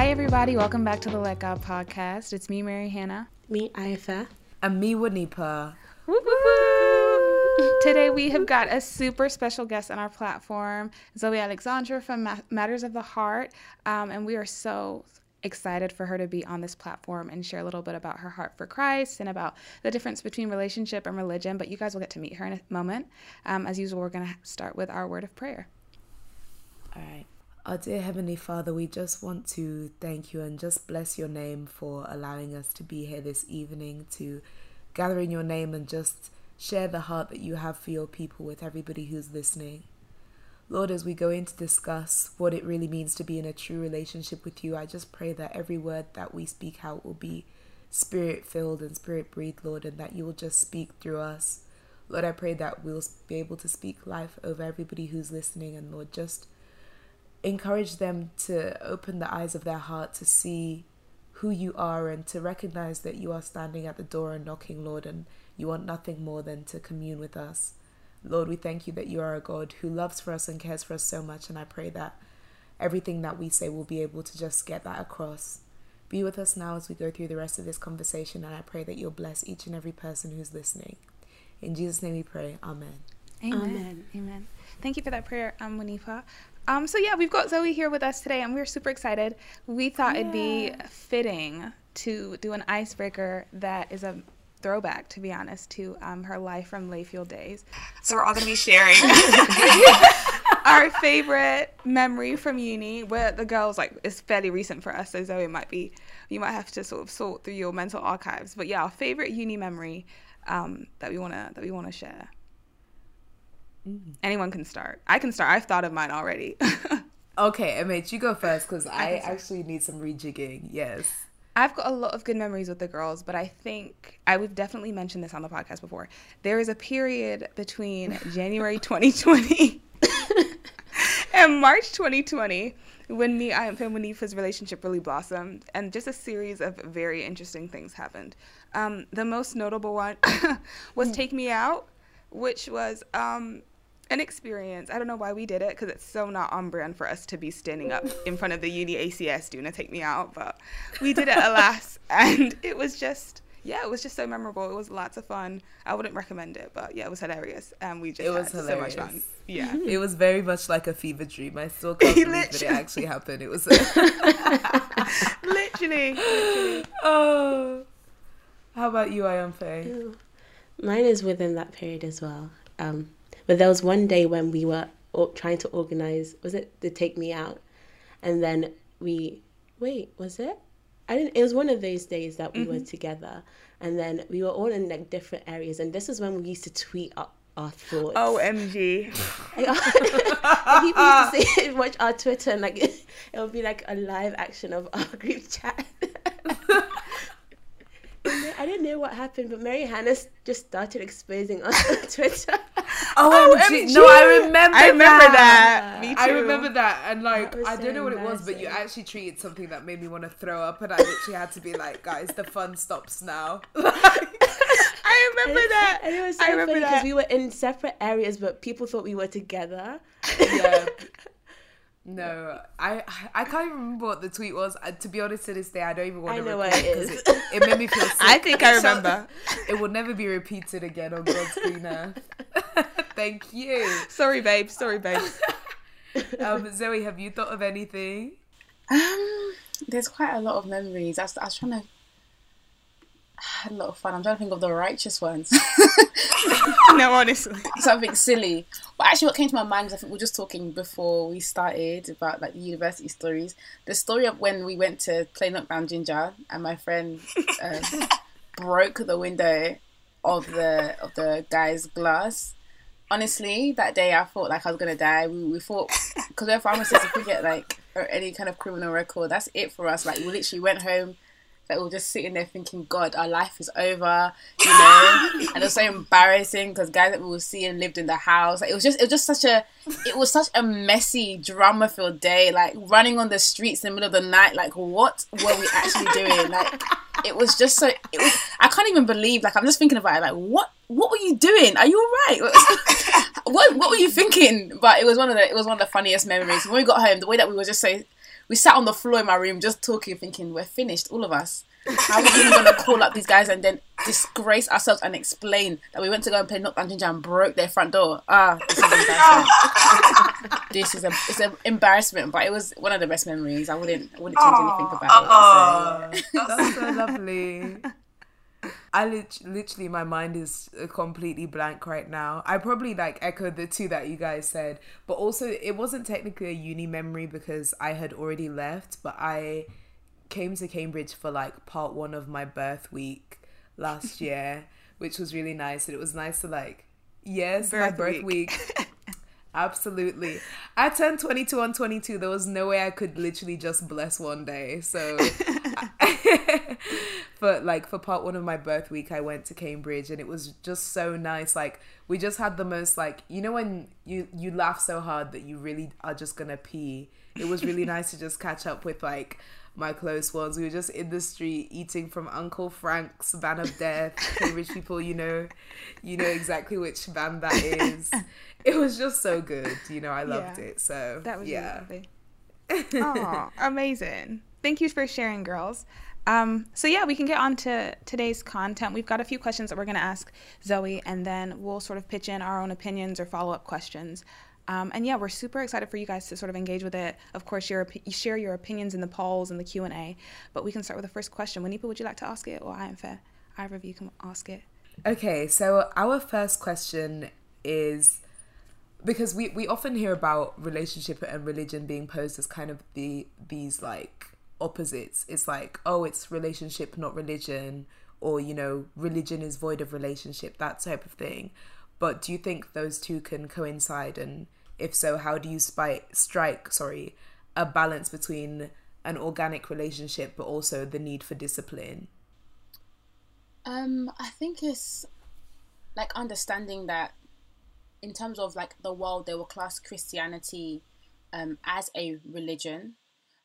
Hi, everybody. Welcome back to the Let God podcast. It's me, Mary Hannah. Me, Aifa. And me, Wanipa. Today, we have got a super special guest on our platform, Zoe Alexandra from Matters of the Heart. And we are so excited for her to be on this platform and share a little bit about her heart for Christ and about the difference between relationship and religion. But you guys will get to meet her in a moment. As usual, we're going to start with our word of prayer. All right. Our dear Heavenly Father, we just want to thank you and just bless your name for allowing us to be here this evening to gather in your name and just share the heart that you have for your people with everybody who's listening. Lord, as we go in to discuss what it really means to be in a true relationship with you, I just pray that every word that we speak out will be spirit-filled and spirit-breathed, Lord, and that you will just speak through us. Lord, I pray that we'll be able to speak life over everybody who's listening, and Lord, just encourage them to open the eyes of their heart to see who you are and to recognize that you are standing at the door and knocking, Lord, and you want nothing more than to commune with us. Lord, we thank you that you are a God who loves for us and cares for us so much, and I pray that everything that we say will be able to just get that across. Be with us now as we go through the rest of this conversation, and I pray that you'll bless each and every person who's listening. In Jesus' name we pray. Amen. Amen. Amen. Thank you for that prayer, Wanipa. We've got Zoe here with us today, and we're super excited. We thought it'd be fitting to do an icebreaker that is a throwback, to be honest, to her life from Layfield days. So we're all going to be sharing our favorite memory from uni, where the girls, it's fairly recent for us, so Zoe you might have to sort of sort through your mental archives. But yeah, our favorite uni memory that we want to share. Anyone can start. I can start. I've thought of mine already. Okay, MH, you go first because I actually need some rejigging. Yes. I've got a lot of good memories with the girls, but I think we've definitely mentioned this on the podcast before. There is a period between January 2020 and March 2020 when Wanipa's relationship really blossomed, and just a series of very interesting things happened. The most notable one was Take Me Out, which was an experience. I don't know why we did it, because it's so not on brand for us to be standing up in front of the uni ACS doing a Take Me Out, but we did it alas, and it was just so memorable. It was lots of fun. I wouldn't recommend it, but yeah, it was hilarious, and we just had so much fun. Yeah. It was very much like a fever dream. I still can't believe that it actually happened. It was literally. Oh, how about you, Ayamfe? Mine is within that period as well. But there was one day when we were trying to organize, was it the Take Me Out? And then was it? It was one of those days that we were together. And then we were all in different areas. And this is when we used to tweet our thoughts. OMG. People used to say, watch our Twitter, and it would be a live action of our group chat. I didn't know what happened, but Mary Hannah just started exposing us on Twitter. OMG. No, I remember that. Me too. I remember that, and I don't know what it was, but you actually tweeted something that made me want to throw up, and I literally had to be like, guys, the fun stops now. I remember that. And it was so funny because we were in separate areas, but people thought we were together. Yeah. No, I can't even remember what the tweet was. To be honest, to this day, I don't even want to know recall what it is. It made me feel sick. I think I remember. It will never be repeated again on God's green earth. Thank you. Sorry, babe. Zoe, have you thought of anything? There's quite a lot of memories. I was trying to... I had a lot of fun. I'm trying to think of the righteous ones. No, honestly. Something silly. But actually what came to my mind was, I think we were just talking before we started about the university stories. The story of when we went to play Knockdown Ginger and my friend broke the window of the guy's glass. Honestly, that day I thought I was going to die. We thought, because we're pharmacists, if we get or any kind of criminal record, that's it for us. We literally went home. We were just sitting there thinking, God, our life is over, and it was so embarrassing because guys that we were seeing lived in the house. It was such a messy, drama-filled day. Running on the streets in the middle of the night. What were we actually doing? It was just so. I can't even believe. I'm just thinking about it. What were you doing? Are you all right? What were you thinking? But it was one of the funniest memories. When we got home, the way that we we sat on the floor in my room just talking, thinking we're finished, all of us. How are we even going to call up these guys and then disgrace ourselves and explain that we went to go and play Knockdown Ginger and broke their front door? This is embarrassment. It's an embarrassment, but it was one of the best memories. I wouldn't change anything about it. So, That's so lovely. I literally, my mind is completely blank right now. I probably like echoed the two that you guys said, but also it wasn't technically a uni memory because I had already left, but I came to Cambridge for like part 1 of my birth week last year, which was really nice. And it was nice to like, yes, my birth week. Absolutely. I turned 22 on 22. There was no way I could literally just bless one day. So for part 1 of my birth week, I went to Cambridge and it was just so nice. Like we just had the most like, you know, when you laugh so hard that you really are just gonna pee. It was really nice to just catch up with like my close ones. We were just in the street eating from Uncle Frank's Van of Death. Cambridge people, you know exactly which van that is. It was just so good, you know. I loved it. So that was really lovely. Oh, amazing! Thank you for sharing, girls. So yeah, we can get on to today's content. We've got a few questions that we're going to ask Zoe, and then we'll sort of pitch in our own opinions or follow-up questions. And yeah, we're super excited for you guys to sort of engage with it. Of course, you share your opinions in the polls and the Q&A, but we can start with the first question. Wanipa, would you like to ask it, or I am fair? Either of you can ask it. Okay, so our first question is, because we often hear about relationship and religion being posed as kind of these like opposites. It's like, oh, it's relationship, not religion, or, you know, religion is void of relationship, that type of thing. But do you think those two can coincide? And if so, how do you strike a balance between an organic relationship but also the need for discipline? I think it's like understanding that in terms of like the world, they will class Christianity as a religion.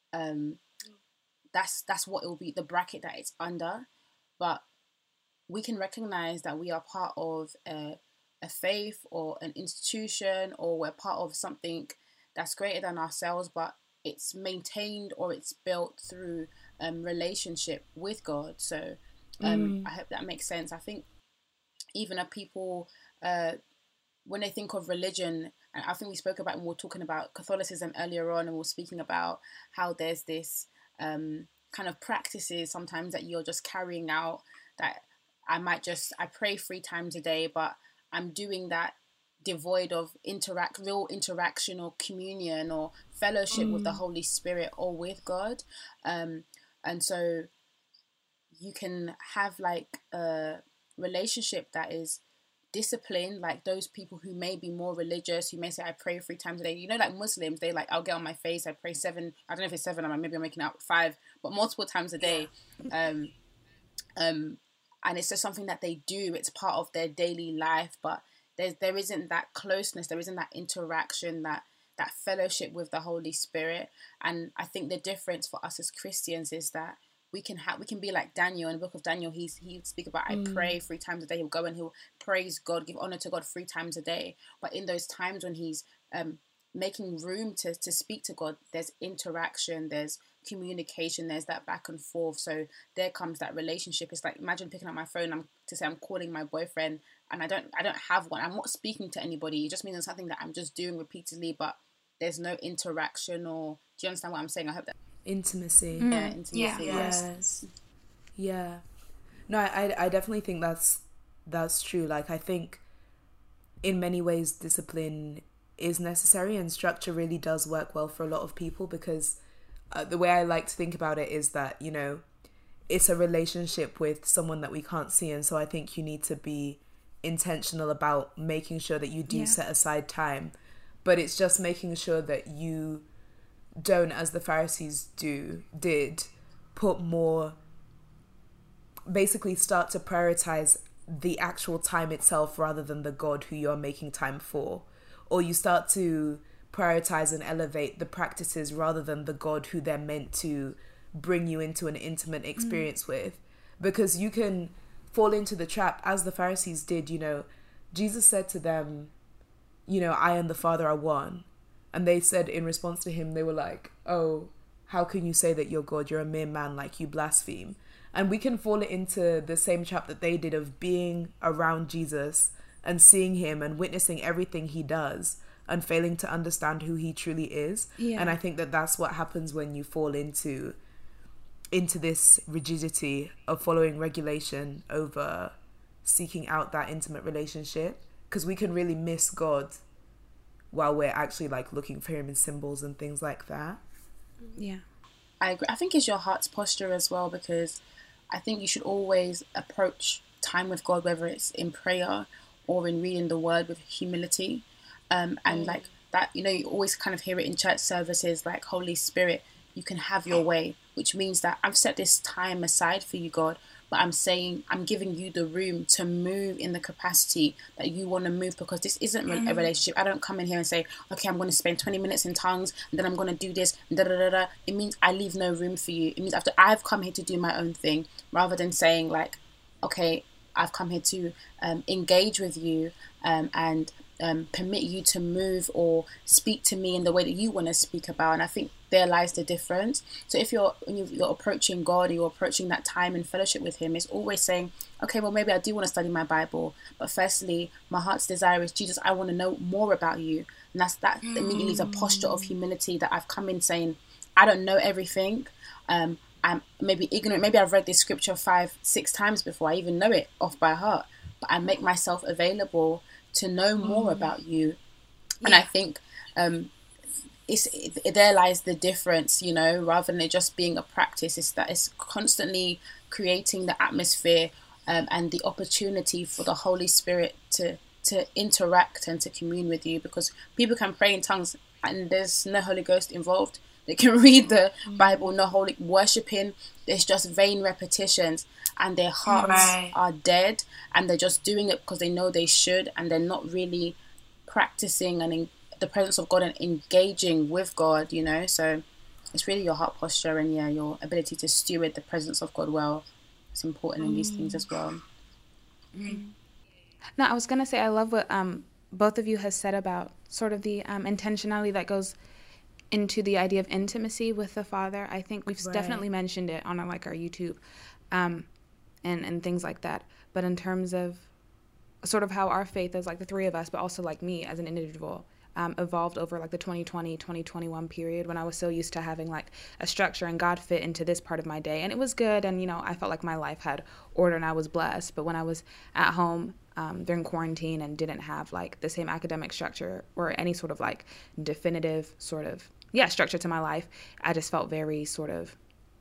That's what it will be, the bracket that it's under. But we can recognize that we are part of a faith or an institution, or we're part of something that's greater than ourselves, but it's maintained or it's built through relationship with God. So I hope that makes sense. I think even people when they think of religion, and I think we spoke about, and we were talking about Catholicism earlier on, and we were speaking about how there's this kind of practices sometimes that you're just carrying out, that I pray 3 times a day, but I'm doing that devoid of real interaction or communion or fellowship with the Holy Spirit or with God. And so you can have like a relationship that is disciplined, like those people who may be more religious, who may say, I pray 3 times a day. You know, like Muslims, they like, I'll get on my face, I pray 7, I don't know if it's 7, maybe I'm making out 5, but multiple times a day. And it's just something that they do. It's part of their daily life, but there isn't that closeness, there isn't that interaction, that fellowship with the Holy Spirit. And I think the difference for us as Christians is that we can be like Daniel. In the book of Daniel, he speak about, I pray 3 times a day. He'll go and he'll praise God, give honor to God 3 times a day. But in those times when he's making room to speak to God, there's interaction, there's communication, there's that back and forth. So there comes that relationship. It's like, imagine picking up my phone to say I'm calling my boyfriend, and I don't have one. I'm not speaking to anybody. It just means it's something that I'm just doing repeatedly, but there's no interaction. Or do you understand what I'm saying? I hope that intimacy. Yeah, intimacy. Yeah. Yes. Yeah. No, I definitely think that's true. Like, I think in many ways discipline is necessary, and structure really does work well for a lot of people, because the way I like to think about it is that, you know, it's a relationship with someone that we can't see. And so I think you need to be intentional about making sure that you do set aside time. But it's just making sure that you don't, as the Pharisees did, put more, basically start to prioritize the actual time itself rather than the God who you're making time for. Or you start to prioritize and elevate the practices rather than the God who they're meant to bring you into an intimate experience with. Because you can fall into the trap, as the Pharisees did. You know, Jesus said to them, you know, I and the Father are one. And they said in response to him, they were like, oh, how can you say that you're God? You're a mere man, like, you blaspheme. And we can fall into the same trap that they did of being around Jesus and seeing him and witnessing everything he does and failing to understand who he truly is. Yeah. And I think that that's what happens when you fall into this rigidity of following regulation over seeking out that intimate relationship, because we can really miss God while we're actually like looking for him in symbols and things like that. Yeah. I agree. I think it's your heart's posture as well, because I think you should always approach time with God, whether it's in prayer or in reading the word, with humility. And like that, you know, you always kind of hear it in church services, like, Holy Spirit, you can have your way, which means that I've set this time aside for you, God, but I'm saying I'm giving you the room to move in the capacity that you want to move, because this isn't a relationship. I don't come in here and say, okay, I'm going to spend 20 minutes in tongues and then I'm going to do this, da da da da. It means I leave no room for you. It means after I've come here to do my own thing, rather than saying like, okay, I've come here to engage with you and permit you to move or speak to me in the way that you want to speak about. And I think there lies the difference. So if you're approaching God, or you're approaching that time in fellowship with him, it's always saying, okay, well, maybe I do want to study my Bible, but firstly, my heart's desire is, Jesus, I want to know more about you. And that immediately is a posture of humility, that I've come in saying, I don't know everything. I'm maybe ignorant. Maybe I've read this scripture 5-6 times before I even know it off by heart, but I make myself available to know more about you. And I think there lies the difference, you know, rather than it just being a practice. It's that it's constantly creating the atmosphere and the opportunity for the Holy Spirit to interact and to commune with you, because people can pray in tongues and there's no Holy Ghost involved. They can read the Bible, no holy worshiping. There's just vain repetitions, and their hearts are dead, and they're just doing it because they know they should, and they're not really practicing and in the presence of God and engaging with God, you know. So it's really your heart posture and your ability to steward the presence of God well. It's important in these things as well. No, I was gonna say, I love what both of you has said about sort of the intentionality that goes into the idea of intimacy with the Father. I think we've definitely mentioned it on our YouTube and things like that. But in terms of sort of how our faith as like the three of us, but also like me as an individual, evolved over like the 2020, 2021 period, when I was so used to having like a structure and God fit into this part of my day. And it was good. And, you know, I felt like my life had order and I was blessed. But when I was at home during quarantine and didn't have like the same academic structure or any sort of like definitive sort of structure to my life, I just felt very sort of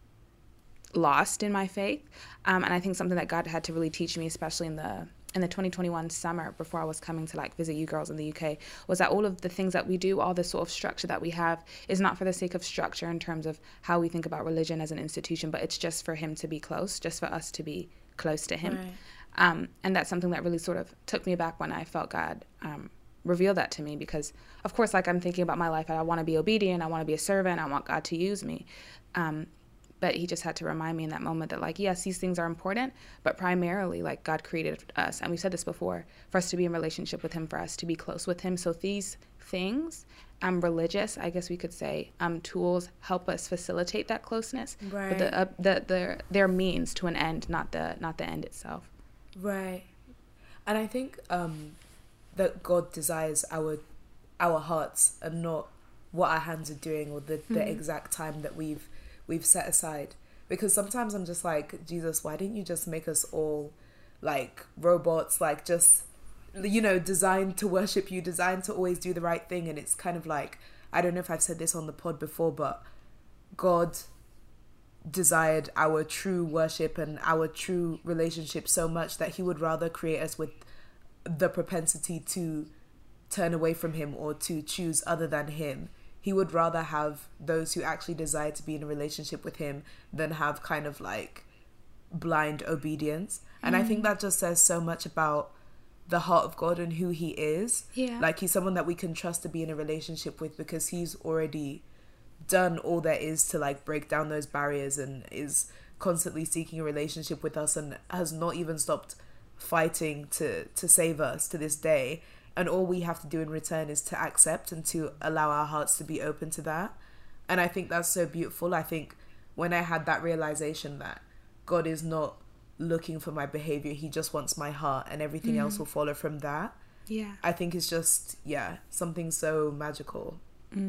lost in my faith. And I think something that God had to really teach me, especially in the 2021 summer before I was coming to like visit you girls in the UK, was that all of the things that we do, all the sort of structure that we have, is not for the sake of structure in terms of how we think about religion as an institution, but it's just for him to be close, just for us to be close to him. And that's something that really sort of took me back when I felt God reveal that to me, because of course, like, I'm thinking about my life, I want to be obedient, I want to be a servant, I want God to use me, but he just had to remind me in that moment that, like, yes, these things are important, but primarily, like, God created us, and we've said this before, for us to be in relationship with him, for us to be close with him. So these things, religious, I guess we could say, tools help us facilitate that closeness, but they're means to an end, not the end itself. Right. And I think that God desires our hearts and not what our hands are doing or the exact time that we've set aside. Because sometimes I'm just like, Jesus, why didn't you just make us all like robots, like just, you know, designed to worship you, designed to always do the right thing? And it's kind of like, I don't know if I've said this on the pod before, but God desired our true worship and our true relationship so much that he would rather create us with the propensity to turn away from him or to choose other than him. He would rather have those who actually desire to be in a relationship with him than have kind of like blind obedience. And I think that just says so much about the heart of God and who he is. Yeah. Like, he's someone that we can trust to be in a relationship with because he's already done all there is to like break down those barriers and is constantly seeking a relationship with us and has not even stopped fighting to save us to this day. And all we have to do in return is to accept and to allow our hearts to be open to that. And I think that's so beautiful. I think when I had that realization that God is not looking for my behavior, he just wants my heart, and everything else will follow from that. Yeah. I think it's just, something so magical.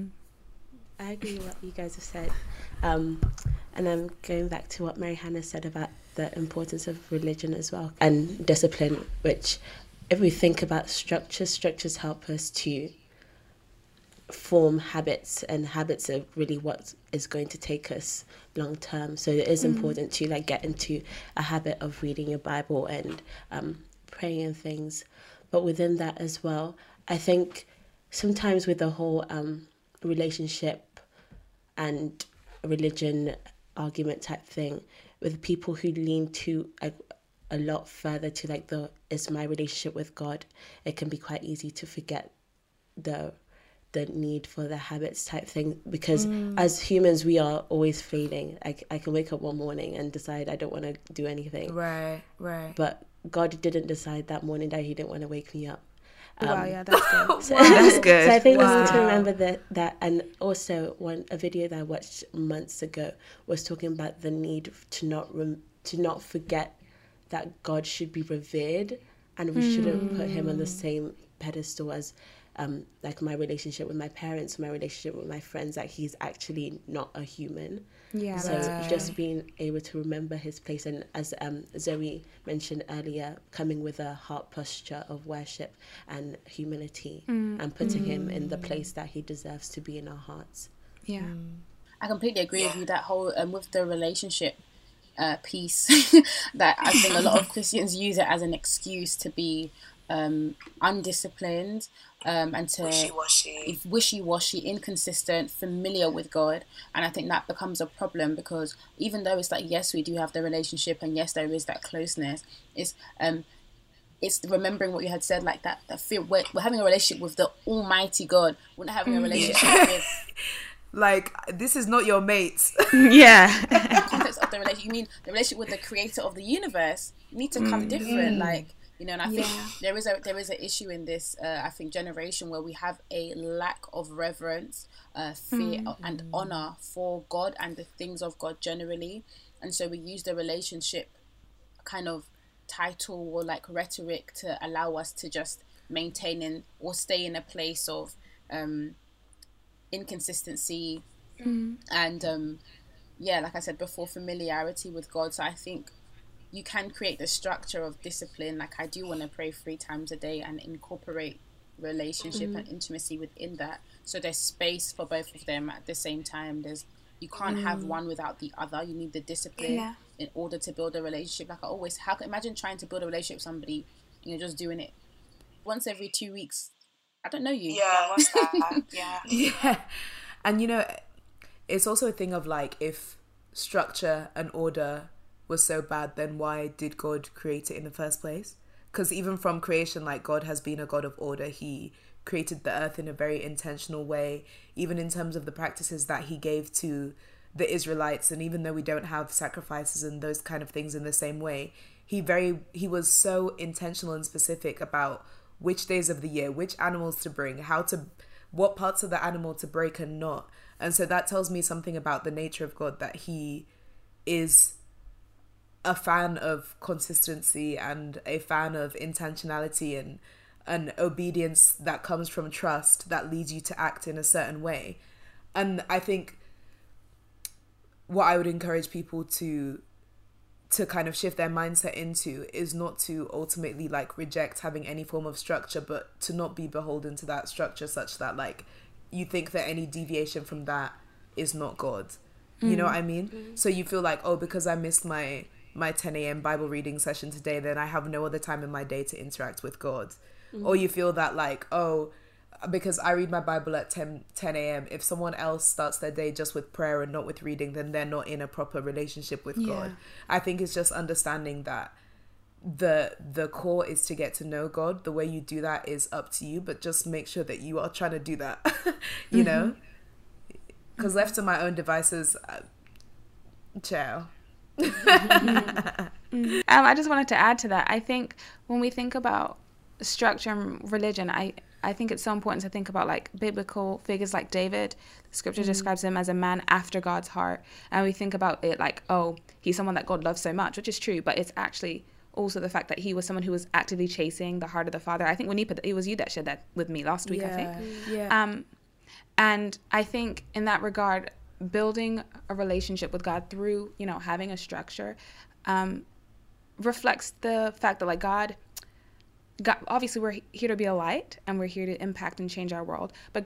I agree with what you guys have said. And I'm going back to what Mary Hannah said about the importance of religion as well, and discipline, which if we think about structures help us to form habits, and habits are really what is going to take us long term. So it is important to like get into a habit of reading your Bible and praying and things. But within that as well, I think sometimes with the whole relationship and religion argument type thing, with people who lean to a lot further to like is my relationship with God, it can be quite easy to forget the need for the habits type thing, because as humans we are always failing. I can wake up one morning and decide I don't want to do anything, Right. but God didn't decide that morning that he didn't want to wake me up. Wow, yeah, that's good. That's good. So I think we need to remember that. And also, a video that I watched months ago was talking about the need to not forget that God should be revered, and we shouldn't put him on the same pedestal as like my relationship with my parents, my relationship with my friends. That he's actually not a human. Yeah. So just being able to remember his place, and as Zoe mentioned earlier, coming with a heart posture of worship and humility, and putting him in the place that he deserves to be in our hearts. Yeah. I completely agree with you. That whole with the relationship piece, that I think a lot of Christians use it as an excuse to be undisciplined, and to wishy-washy, inconsistent, familiar with God. And I think that becomes a problem, because even though it's like, yes, we do have the relationship, and yes, there is that closeness, it's remembering what you had said, like that feel we're having a relationship with the Almighty God. We're not having a relationship with like, this is not your mate. Yeah. the context of the relationship. You mean the relationship with the creator of the universe? You need to come different, like, you know. And I think there is an issue in this I think generation, where we have a lack of reverence, fear, and honor for God and the things of God generally. And so we use the relationship kind of title or like rhetoric to allow us to just maintain or stay in a place of inconsistency, and like I said before, familiarity with God. So I think you can create the structure of discipline. Like, I do want to pray 3 times a day and incorporate relationship and intimacy within that, so there's space for both of them at the same time. You can't have one without the other. You need the discipline in order to build a relationship. Like, imagine trying to build a relationship with somebody and you're just doing it once every 2 weeks. I don't know you. Yeah, what's that? Yeah. And it's also a thing of like, if structure and order was so bad, then why did God create it in the first place? Because even from creation, like, God has been a God of order. He created the earth in a very intentional way, even in terms of the practices that he gave to the Israelites. And even though we don't have sacrifices and those kind of things in the same way, he was so intentional and specific about which days of the year, which animals to bring, what parts of the animal to break and not. And so that tells me something about the nature of God, that he is a fan of consistency and a fan of intentionality and an obedience that comes from trust that leads you to act in a certain way. And I think what I would encourage people to kind of shift their mindset into is not to ultimately like reject having any form of structure, but to not be beholden to that structure such that like you think that any deviation from that is not God. You know what I mean? So you feel like, oh, because I missed my 10 a.m. Bible reading session today, then I have no other time in my day to interact with God. Or you feel that like, oh, because I read my Bible at 10 a.m., if someone else starts their day just with prayer and not with reading, then they're not in a proper relationship with God. I think it's just understanding that the core is to get to know God. The way you do that is up to you, but just make sure that you are trying to do that, you know? Because left to my own devices, ciao. I just wanted to add to that. I think when we think about structure and religion, I think it's so important to think about like biblical figures like David. Scripture describes him as a man after God's heart. And we think about it like, oh, he's someone that God loves so much, which is true, but it's actually also the fact that he was someone who was actively chasing the heart of the Father. I think Wanipa, it was you that shared that with me last week, I think. Yeah. And I think in that regard, building a relationship with God through, having a structure, reflects the fact that like God, obviously we're here to be a light and we're here to impact and change our world. But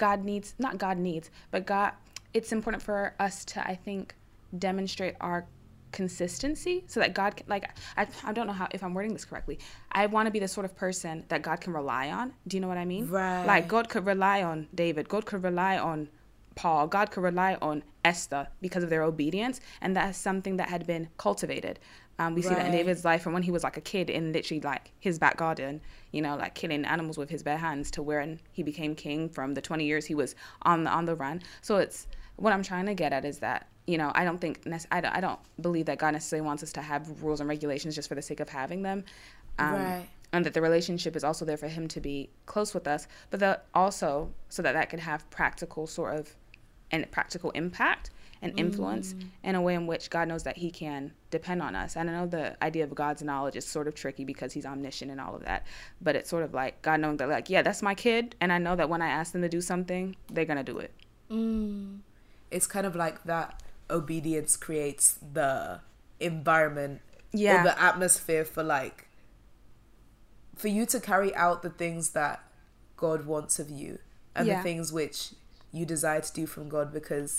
it's important for us to, I think, demonstrate our consistency so that God can, like, I don't know if I'm wording this correctly. I want to be the sort of person that God can rely on. Do you know what I mean? Right. Like God could rely on David. God could rely on Paul. God could rely on Esther because of their obedience. And that's something that had been cultivated. We see that in David's life from when he was like a kid in literally like his back garden, like killing animals with his bare hands to when he became king from the 20 years he was on the run. So it's what I'm trying to get at is that, I don't believe that God necessarily wants us to have rules and regulations just for the sake of having them. And that the relationship is also there for him to be close with us, but that also so that could have practical impact and influence in a way in which God knows that he can depend on us. And I know the idea of God's knowledge is sort of tricky because he's omniscient and all of that, but it's sort of like God knowing that like, yeah, that's my kid, and I know that when I ask them to do something, they're going to do it. It's kind of like that obedience creates the environment or the atmosphere for you to carry out the things that God wants of you and the things which you desire to do from God because,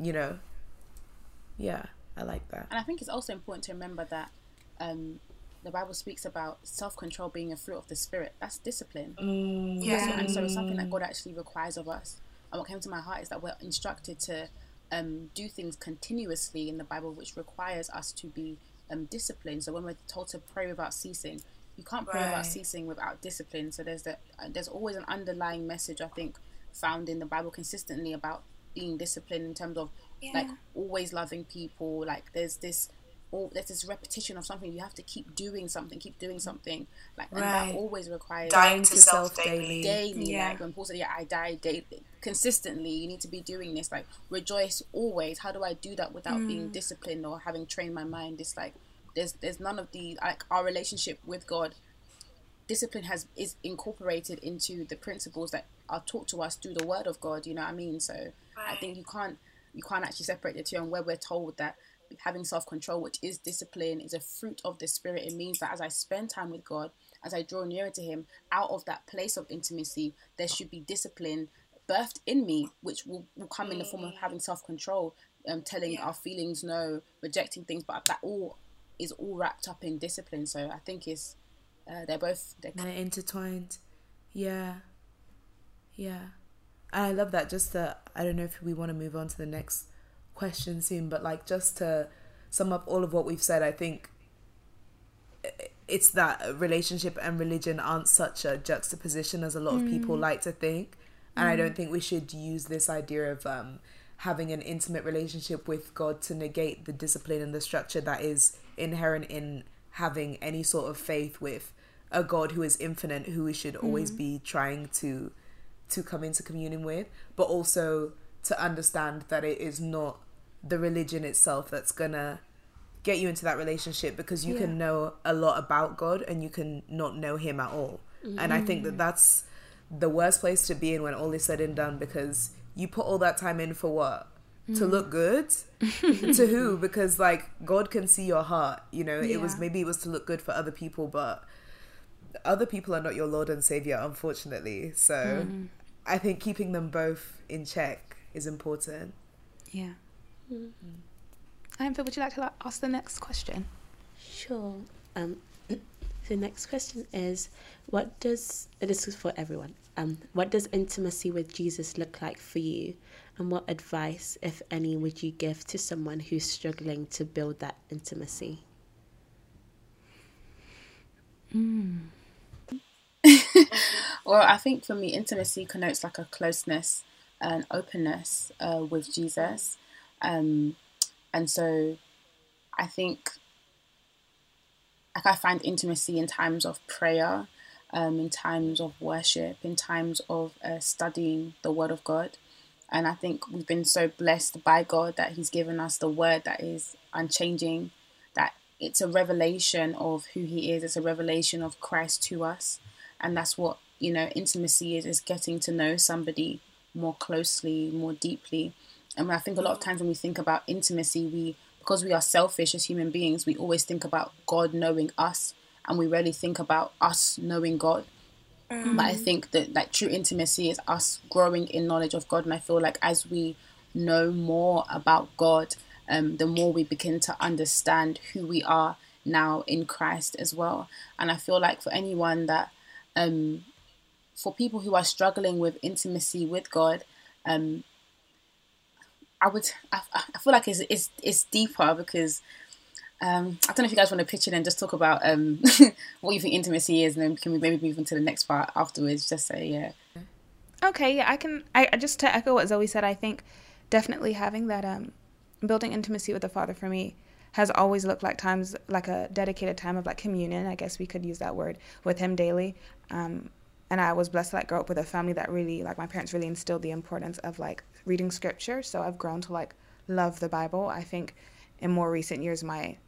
I like that. And I think it's also important to remember that the Bible speaks about self-control being a fruit of the Spirit. That's discipline. And so it's something that God actually requires of us. And what came to my heart is that we're instructed to do things continuously in the Bible, which requires us to be disciplined. So when we're told to pray without ceasing, you can't pray without ceasing without discipline. So there's always an underlying message, I think, found in the Bible consistently about being disciplined in terms of like always loving people. Like there's this repetition of something. You have to keep doing something, like, and that always requires dying to self daily. Like when Paul said, I die daily, consistently. You need to be doing this, like rejoice always. How do I do that without being disciplined or having trained my mind? It's like there's none of the, like, our relationship with God, discipline is incorporated into the principles that are taught to us through the word of God. You know what I mean? So I think you can't actually separate the two. And where we're told that having self-control, which is discipline, is a fruit of the Spirit, it means that as I spend time with God, as I draw nearer to him, out of that place of intimacy, there should be discipline birthed in me, which will come in the form of having self-control, telling our feelings no, rejecting things, but that all is all wrapped up in discipline. So I think they're intertwined. Yeah. I love that. I don't know if we want to move on to the next question soon, but like just to sum up all of what we've said, I think it's that relationship and religion aren't such a juxtaposition as a lot of people like to think. And I don't think we should use this idea of having an intimate relationship with God to negate the discipline and the structure that is inherent in having any sort of faith with a God who is infinite, who we should always be trying to come into communion with, but also to understand that it is not the religion itself that's gonna get you into that relationship, because you can know a lot about God and you can not know him at all. And I think that that's the worst place to be in when all is said and done, because you put all that time in for what? To look good? To who? Because like God can see your heart, it was to look good for other people, but other people are not your Lord and Savior, unfortunately. So I think keeping them both in check is important. Yeah. Phil, would you like to ask the next question? Sure. The next question is, this is for everyone, what does intimacy with Jesus look like for you? And what advice, if any, would you give to someone who's struggling to build that intimacy? Well, I think for me, intimacy connotes like a closeness and openness with Jesus. And so I think, like, I find intimacy in times of prayer, in times of worship, in times of studying the Word of God. And I think we've been so blessed by God that He's given us the Word that is unchanging, that it's a revelation of who He is. It's a revelation of Christ to us. And that's what, intimacy is getting to know somebody more closely, more deeply. And I think a lot of times when we think about intimacy, because we are selfish as human beings, we always think about God knowing us, and we rarely think about us knowing God. But I think that like true intimacy is us growing in knowledge of God. And I feel like as we know more about God, the more we begin to understand who we are now in Christ as well. And I feel like for anyone that, for people who are struggling with intimacy with God, I feel like it's deeper, because I don't know if you guys want to pitch it and just talk about what you think intimacy is, and then can we maybe move into the next part afterwards? Just say, yeah. Okay, yeah, I just to echo what Zoe said, I think definitely having that building intimacy with the Father for me has always looked like times, like a dedicated time of like communion, I guess we could use that word, with Him daily. And I was blessed to like grow up with a family that really, like, my parents really instilled the importance of like reading scripture. So I've grown to like love the Bible. I think in more recent years, my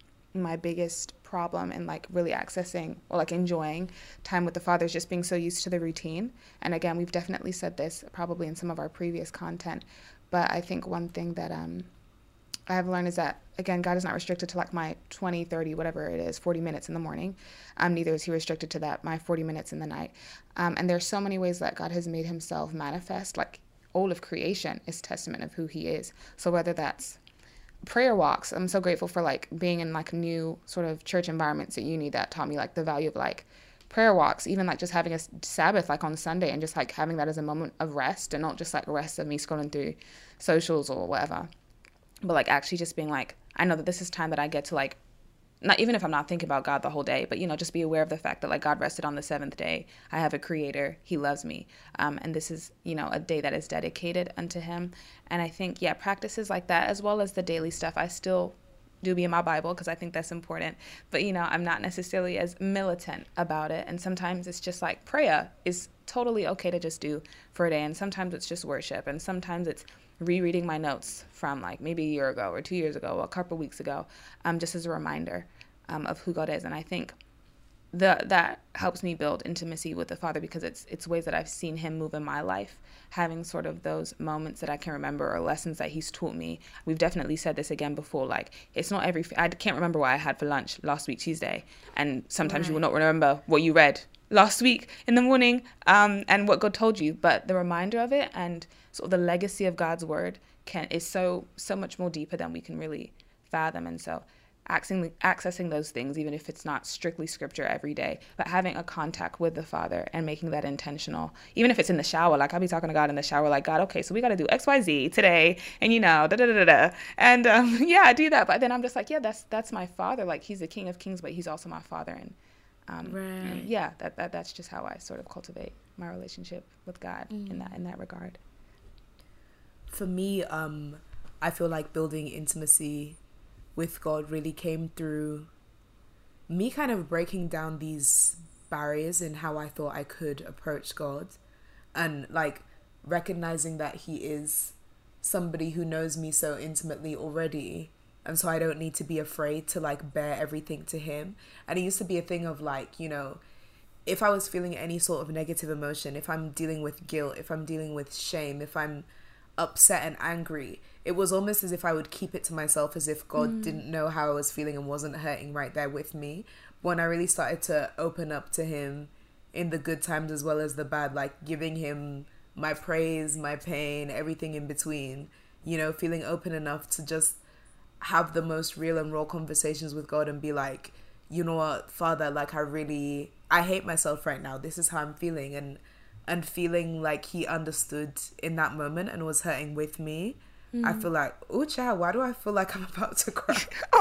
biggest problem in like really accessing or like enjoying time with the Father is just being so used to the routine. And again, we've definitely said this probably in some of our previous content, but I think one thing that I have learned is that, again, God is not restricted to like my 20, 30, whatever it is, 40 minutes in the morning. Neither is He restricted to that, my 40 minutes in the night. And there's so many ways that God has made Himself manifest. Like all of creation is testament of who He is. So whether that's prayer walks, I'm so grateful for like being in like new sort of church environments at uni that taught me like the value of like prayer walks, even like just having a Sabbath like on Sunday and just like having that as a moment of rest, and not just like rest of me scrolling through socials or whatever. But like actually just being like, I know that this is time that I get to like, not even if I'm not thinking about God the whole day, but, just be aware of the fact that like God rested on the seventh day. I have a creator. He loves me. And this is, a day that is dedicated unto Him. And I think, practices like that, as well as the daily stuff, I still do be in my Bible because I think that's important. But, I'm not necessarily as militant about it. And sometimes it's just like prayer is totally okay to just do for a day. And sometimes it's just worship. And sometimes it's rereading my notes from like maybe a year ago or 2 years ago or a couple weeks ago, just as a reminder of who God is. And I think that helps me build intimacy with the Father, because it's ways that I've seen Him move in my life, having sort of those moments that I can remember or lessons that He's taught me. We've definitely said this again before, like it's not I can't remember what I had for lunch last week Tuesday, and sometimes you will not remember what you read last week in the morning and what God told you, but the reminder of it and sort of the legacy of God's word is so much more deeper than we can really fathom. And so accessing those things, even if it's not strictly scripture every day, but having a contact with the Father and making that intentional, even if it's in the shower. Like I'll be talking to God in the shower, like, God, okay, so we got to do XYZ today, and and I do that. But then I'm just like, that's my Father. Like He's the King of Kings, but He's also my Father. And that's just how I sort of cultivate my relationship with God in that regard. For me, I feel like building intimacy with God really came through me kind of breaking down these barriers in how I thought I could approach God, and like recognizing that He is somebody who knows me so intimately already, and so I don't need to be afraid to like bear everything to Him. And it used to be a thing of like, if I was feeling any sort of negative emotion, if I'm dealing with guilt, if I'm dealing with shame, if I'm upset and angry, it was almost as if I would keep it to myself, as if God didn't know how I was feeling and wasn't hurting right there with me. When I really started to open up to Him in the good times as well as the bad, like giving Him my praise, my pain, everything in between, feeling open enough to just have the most real and raw conversations with God and be like, you know what, Father, like I hate myself right now. This is how I'm feeling. And feeling like He understood in that moment and was hurting with me. I feel like, oh child, why do I feel like I'm about to cry?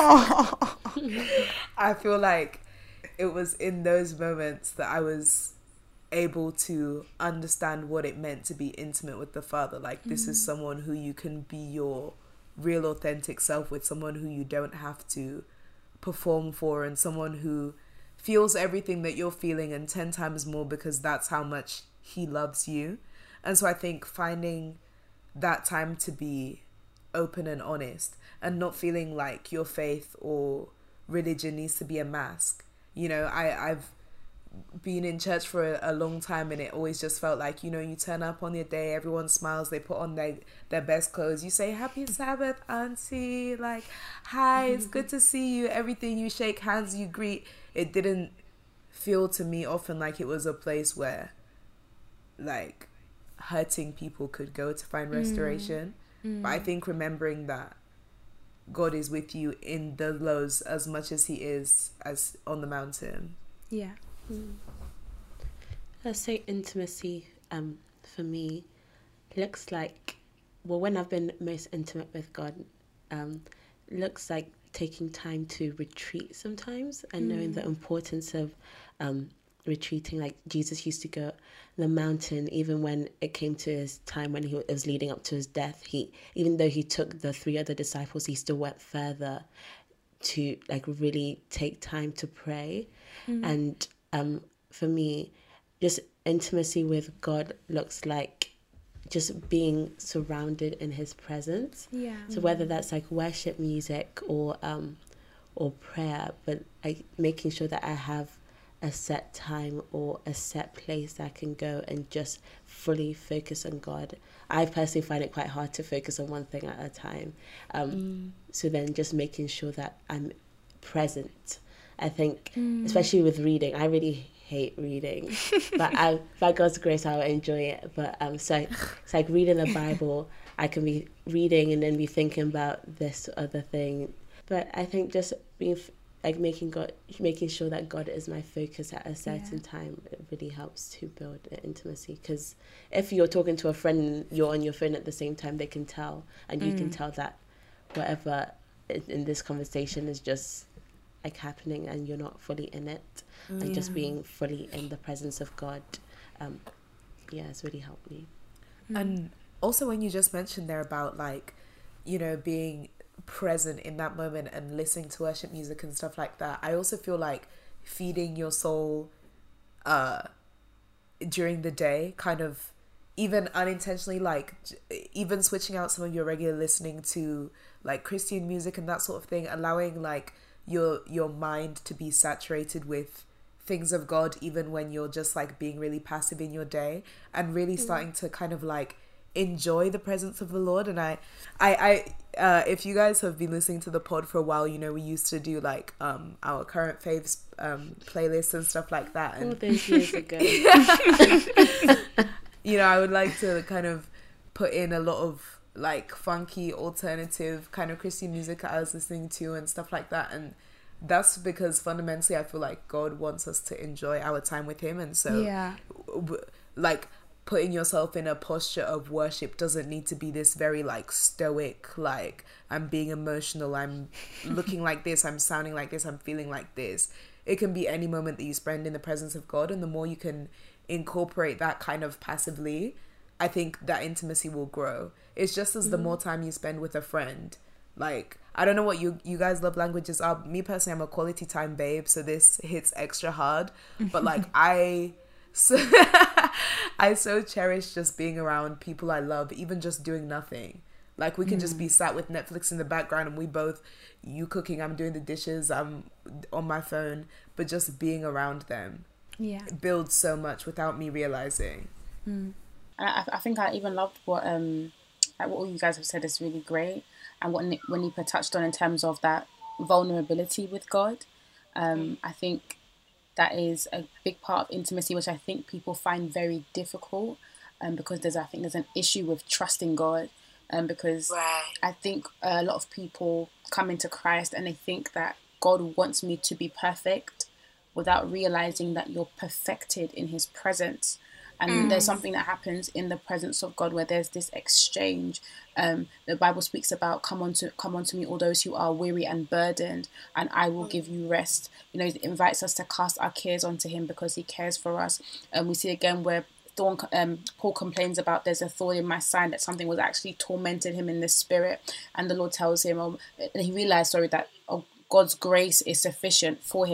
I feel like it was in those moments that I was able to understand what it meant to be intimate with the Father. Like this is someone who you can be your real authentic self with, someone who you don't have to perform for, and someone who feels everything that you're feeling and 10 times more, because that's how much he loves you. And so I think finding that time to be open and honest, and not feeling like your faith or religion needs to be a mask. You know, I've been in church for a long time, and it always just felt like, you know, you turn up on your day, everyone smiles, they put on their best clothes, you say happy Sabbath auntie, like hi, it's good to see you, everything, you shake hands, you greet. It didn't feel to me often like it was a place where like hurting people could go to find restoration. But I think remembering that God is with you in the lows as much as he is as on the mountain. Yeah. Let's say intimacy for me looks like, well, when I've been most intimate with God, looks like taking time to retreat sometimes, and knowing the importance of retreating. Like Jesus used to go the mountain even when it came to his time when it was leading up to his death. Even though he took the 3 other disciples, he still went further to like really take time to pray. And for me, just intimacy with God looks like just being surrounded in his presence. Yeah. So whether that's like worship music or prayer, but like making sure that I have a set time or a set place that I can go and just fully focus on God. I personally find it quite hard to focus on one thing at a time. So then just making sure that I'm present. I think, especially with reading, I really hate reading, but by God's grace, I'll enjoy it. But so it's like reading the Bible. I can be reading and then be thinking about this other thing. But I think just being like making sure that God is my focus at a certain time, it really helps to build an intimacy. Because if you're talking to a friend and you're on your phone at the same time, they can tell, and you can tell that whatever in this conversation is just like happening, and you're not fully in it, and just being fully in the presence of God. It's really helped me. And also when you just mentioned there about like, you know, being present in that moment and listening to worship music and stuff like that, I also feel like feeding your soul during the day, kind of even unintentionally, like even switching out some of your regular listening to like Christian music and that sort of thing, allowing like your mind to be saturated with things of God, even when you're just like being really passive in your day, and really starting to kind of like enjoy the presence of the Lord. And I if you guys have been listening to the pod for a while, you know we used to do like our current faves playlists and stuff like that, and all those years ago. You know, I would like to kind of put in a lot of like funky alternative kind of Christian music that I was listening to and stuff like that. And that's because fundamentally I feel like God wants us to enjoy our time with him. And so like putting yourself in a posture of worship doesn't need to be this very like stoic, like I'm being emotional, I'm looking like this, I'm sounding like this, I'm feeling like this. It can be any moment that you spend in the presence of God, and the more you can incorporate that kind of passively, I think that intimacy will grow. It's just as the more time you spend with a friend, like I don't know what you guys love languages are. Me personally, I'm a quality time babe, so this hits extra hard. But like I so cherish just being around people I love, even just doing nothing. Like we can just be sat with Netflix in the background, and we both, you cooking, I'm doing the dishes, I'm on my phone, but just being around them builds so much without me realizing. I think I even loved what all you guys have said is really great, and what Nipa touched on in terms of that vulnerability with God. I think that is a big part of intimacy, which I think people find very difficult, because there's an issue with trusting God, because I think a lot of people come into Christ and they think that God wants me to be perfect, without realizing that you're perfected in his presence. And there's something that happens in the presence of God where there's this exchange. The Bible speaks about come unto me, all those who are weary and burdened, and I will give you rest. You know, it invites us to cast our cares onto him because he cares for us. And we see again where Paul complains about there's a thorn in my side, that something was actually tormented him in the spirit. And the Lord tells him, and he realized, that God's grace is sufficient for him.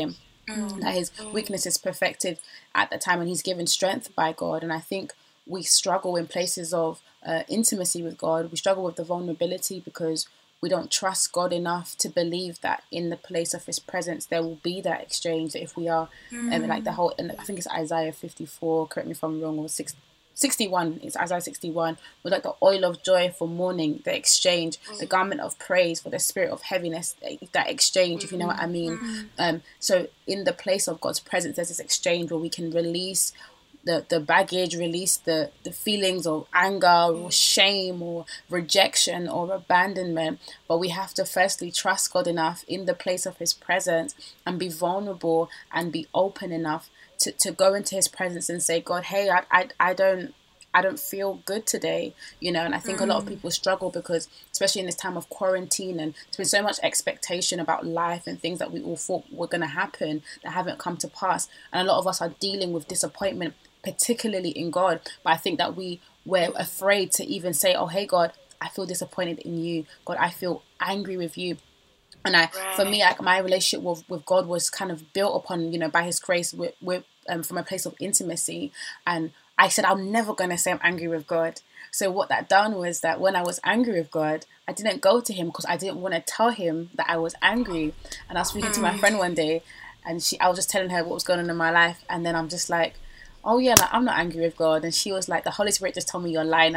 that his weakness is perfected at the time, and he's given strength by God. And I think we struggle in places of intimacy with God. We struggle with the vulnerability because we don't trust God enough to believe that in the place of his presence there will be that exchange. That if we are like the whole, and I think it's Isaiah 54, correct me if I'm wrong, or 61, it's Isaiah 61, with like the oil of joy for mourning, the exchange, the garment of praise for the spirit of heaviness, that exchange, if you know what I mean. So in the place of God's presence, there's this exchange where we can release the baggage, release the feelings of anger or shame or rejection or abandonment. But we have to firstly trust God enough in the place of his presence and be vulnerable and be open enough to go into his presence and say, God, hey, I don't feel good today, you know. And I think a lot of people struggle because, especially in this time of quarantine, and there's been so much expectation about life and things that we all thought were going to happen that haven't come to pass. And a lot of us are dealing with disappointment, particularly in God. But I think that we're afraid to even say, oh, hey, God, I feel disappointed in you. God, I feel angry with you. And for me, like, my relationship with God was kind of built upon, you know, by his grace with from a place of intimacy. And I said, I'm never going to say I'm angry with God. So what that done was that when I was angry with God, I didn't go to him because I didn't want to tell him that I was angry. And I was speaking to my friend one day, and I was just telling her what was going on in my life. And then I'm just like, oh yeah, like, I'm not angry with God. And she was like, the Holy Spirit just told me you're lying.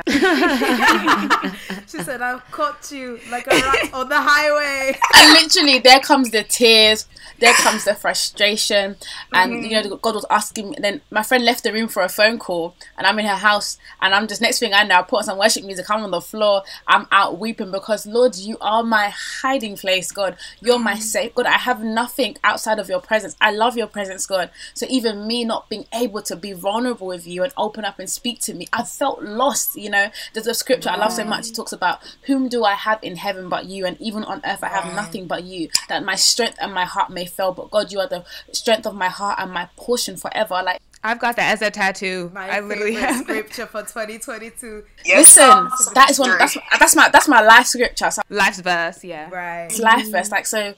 She said, I've caught you like a rat on the highway. And literally, there comes the tears, there comes the frustration. And, you know, God was asking me. Then my friend left the room for a phone call, and I'm in her house. And I'm just, next thing I know, I put on some worship music, I'm on the floor, I'm out weeping because, Lord, you are my hiding place, God. You're my safe. God, I have nothing outside of your presence. I love your presence, God. So even me not being able to be vulnerable with you and open up and speak to me, I felt lost, you know. There's a scripture I love so much. It talks about, whom do I have in heaven but you, and even on earth I have nothing but you, that my strength and my heart may fail, but God, you are the strength of my heart and my portion forever. Like, I've got that as a tattoo. I literally have scripture for 2022. Yes, listen, that is one. That's my life scripture. So, life's verse, yeah. Right. it's life verse. Like, so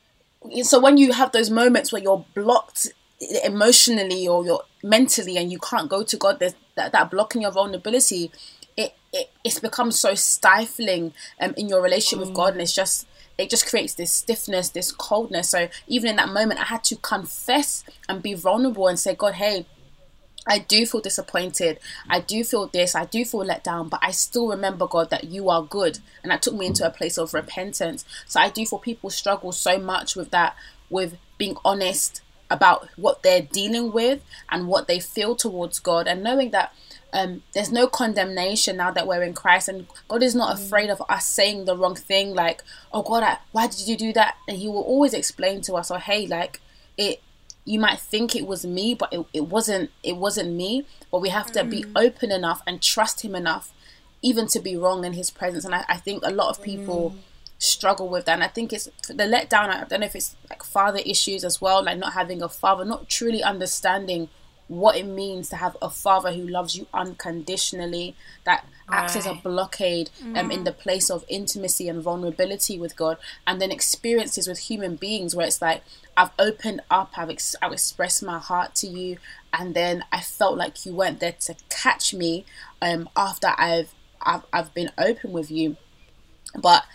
when you have those moments where you're blocked emotionally or you're mentally and you can't go to God, there's that blocking your vulnerability. It's become so stifling in your relationship with God, and it just creates this stiffness, this coldness. So even in that moment, I had to confess and be vulnerable and say, God, hey, I do feel disappointed. I do feel this. I do feel let down. But I still remember, God, that you are good. And that took me into a place of repentance. So I do feel people struggle so much with that, with being honest about what they're dealing with and what they feel towards God, and knowing that there's no condemnation now that we're in Christ, and God is not afraid of us saying the wrong thing, like, oh God, why did you do that? And he will always explain to us, oh hey, like, you might think it was me, but it wasn't me. But we have to be open enough and trust him enough even to be wrong in his presence. And I think a lot of people struggle with that, and I think it's the letdown. I don't know if it's like father issues as well, like not having a father, not truly understanding what it means to have a father who loves you unconditionally, that acts as a blockade in the place of intimacy and vulnerability with God. And then experiences with human beings where it's like, I've opened up, I've expressed my heart to you, and then I felt like you weren't there to catch me after I've been open with you. But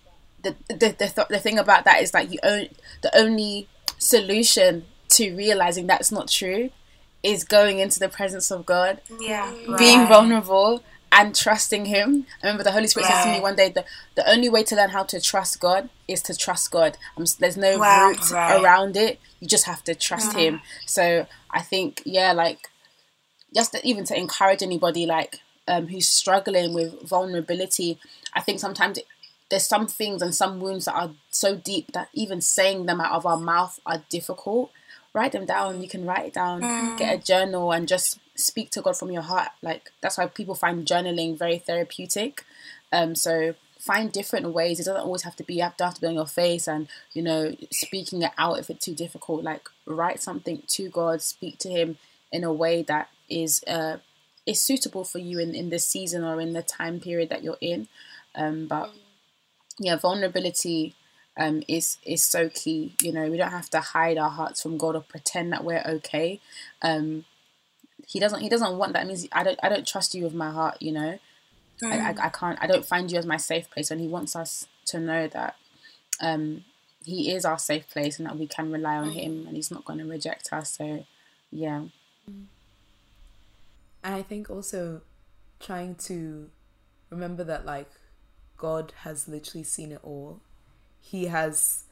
the thing about that is like, the only solution to realizing that's not true is going into the presence of God, being vulnerable and trusting him. I remember the Holy Spirit said to me one day, the only way to learn how to trust God is to trust God. There's no route around it. You just have to trust him. So I think, like, just even to encourage anybody like who's struggling with vulnerability, I think sometimes there's some things and some wounds that are so deep that even saying them out of our mouth are difficult. Write them down. You can write it down, get a journal, and just speak to God from your heart. Like, that's why people find journaling very therapeutic. So find different ways. It doesn't always have to be, you have to be on your face and, you know, speaking it out if it's too difficult. Like, write something to God, speak to him in a way that is suitable for you in this season or in the time period that you're in. But yeah, vulnerability is so key. You know, we don't have to hide our hearts from God or pretend that we're okay. He doesn't want that. It means I don't trust you with my heart. You know, I don't find you as my safe place, and He wants us to know that He is our safe place and that we can rely on Him, and He's not going to reject us. So, yeah. And I think also trying to remember that, like, God has literally seen it all. He's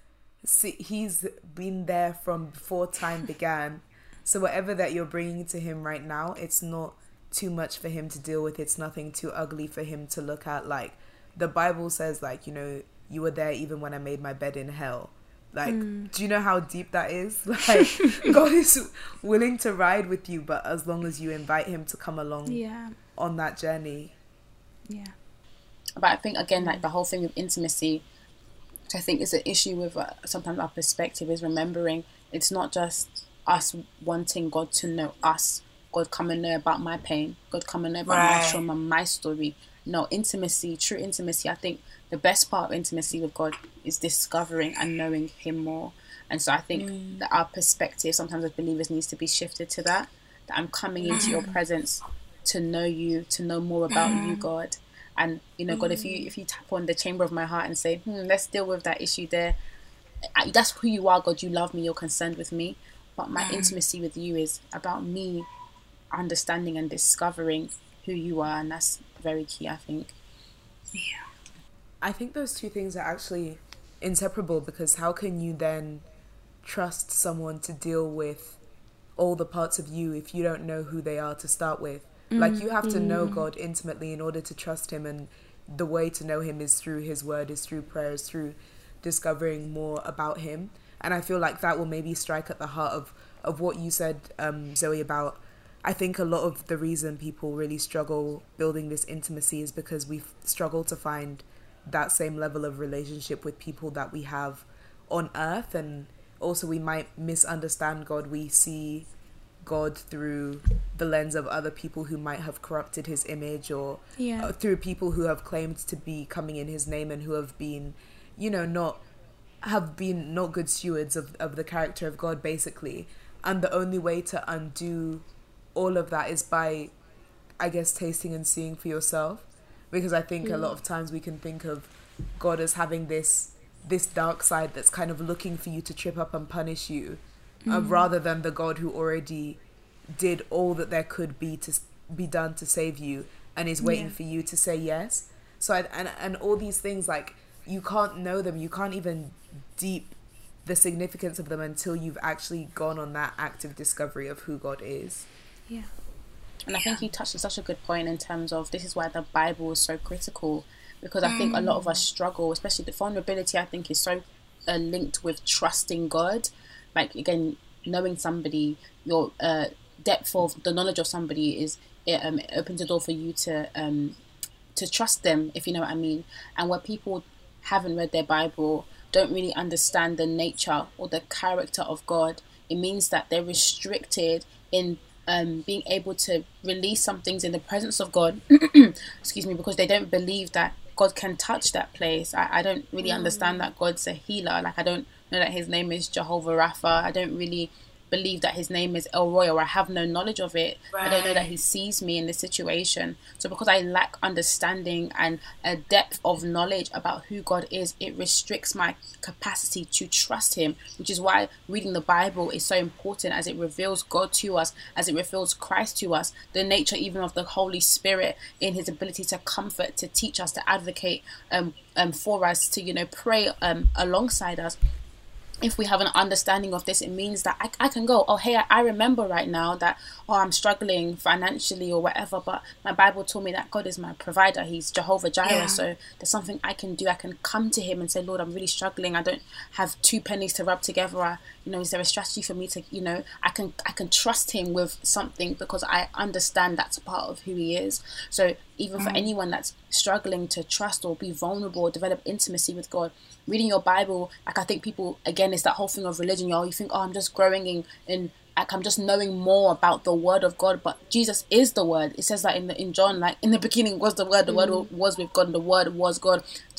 been there from before time began. So whatever that you're bringing to Him right now, it's not too much for Him to deal with. It's nothing too ugly for Him to look at. Like, the Bible says, like, you know, you were there even when I made my bed in hell. Like, do you know how deep that is? Like, God is willing to ride with you, but as long as you invite Him to come along on that journey. Yeah. But I think, again, like, the whole thing of intimacy, which I think is an issue with sometimes our perspective, is remembering it's not just us wanting God to know us. God, come and know about my pain. God, come and know about my trauma, my story. No, intimacy, true intimacy. I think the best part of intimacy with God is discovering and knowing Him more. And so I think that our perspective sometimes as believers needs to be shifted to that I'm coming into your presence to know you, to know more about you, God. And, you know, God, if you tap on the chamber of my heart and say, let's deal with that issue there. That's who you are, God. You love me. You're concerned with me. But my intimacy with you is about me understanding and discovering who you are. And that's very key, I think. Yeah. I think those two things are actually inseparable, because how can you then trust someone to deal with all the parts of you if you don't know who they are to start with? Like, you have to know God intimately in order to trust Him, and the way to know Him is through His word, is through prayers, through discovering more about Him. And I feel like that will maybe strike at the heart of what you said, Zoe, about, I think a lot of the reason people really struggle building this intimacy is because we've struggled to find that same level of relationship with people that we have on earth. And also we might misunderstand God. We see God through the lens of other people who might have corrupted His image, or through people who have claimed to be coming in His name and who have been, you know, not good stewards of the character of God, basically. And the only way to undo all of that is by, I guess, tasting and seeing for yourself. Because I think a lot of times we can think of God as having this dark side that's kind of looking for you to trip up and punish you, rather than the God who already did all that there could be to be done to save you and is waiting for you to say yes. So and all these things, like, you can't know them, you can't even deep the significance of them until you've actually gone on that active discovery of who God is. Yeah. And I think you touched on such a good point in terms of, this is why the Bible is so critical, because I think a lot of us struggle, especially the vulnerability, I think, is so linked with trusting God. Like, again, knowing somebody, your depth of the knowledge of somebody it opens the door for you to trust them, if you know what I mean. And where people haven't read their Bible, don't really understand the nature or the character of God, it means that they're restricted in being able to release some things in the presence of God, excuse me, because they don't believe that God can touch that place. I don't really understand that God's a healer. Like, I don't know that His name is Jehovah Rapha. I don't really believe that His name is El Roy, or I have no knowledge of it. I don't know that He sees me in this situation. So because I lack understanding and a depth of knowledge about who God is, it restricts my capacity to trust Him, which is why reading the Bible is so important, as it reveals God to us, as it reveals Christ to us, the nature even of the Holy Spirit in His ability to comfort, to teach us, to advocate for us, to, you know, pray alongside us. If we have an understanding of this, it means that I can go, oh, hey, I remember right now that, oh, I'm struggling financially or whatever, but my Bible told me that God is my provider. He's Jehovah Jireh. So there's something I can do. I can come to Him and say, Lord, I'm really struggling. I don't have 2 pennies to rub together. You know, is there a strategy for me to, you know, I can trust Him with something, because I understand that's a part of who He is. So even for anyone that's struggling to trust or be vulnerable or develop intimacy with God, reading your Bible, like, I think people, again, it's that whole thing of religion, you think, oh, I'm just growing in like, I'm just knowing more about the Word of God, but Jesus is the Word. It says that in John, like, in the beginning was the Word was with God, and the Word was God. Jesus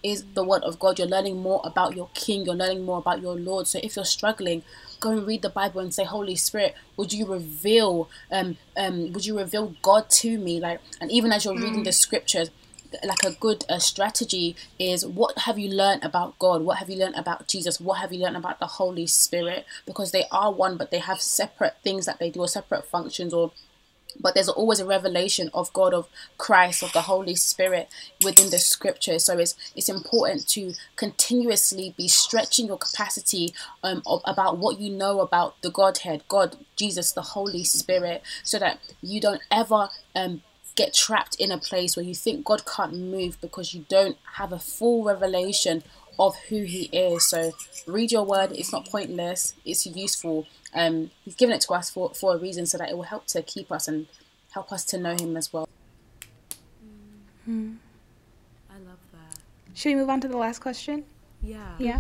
is the word of God. You're learning more about your King. You're learning more about your Lord. So if you're struggling, go and read the Bible and say, Holy Spirit, would you reveal God to me? Like, and even as you're reading the scriptures, like a good strategy is, what have you learned about God? What have you learned about Jesus? What have you learned about the Holy Spirit? Because they are one, but they have separate things that they do, or separate functions, but there's always a revelation of God, of Christ, of the Holy Spirit within the scriptures. So it's important to continuously be stretching your capacity about what you know about the Godhead, God, Jesus, the Holy Spirit, so that you don't ever get trapped in a place where you think God can't move because you don't have a full revelation of who he is. So read your word. It's not pointless. It's useful. He's given it to us for a reason, so that it will help to keep us and help us to know him as well. I love that. Should we move on to the last question? Yeah. Yeah.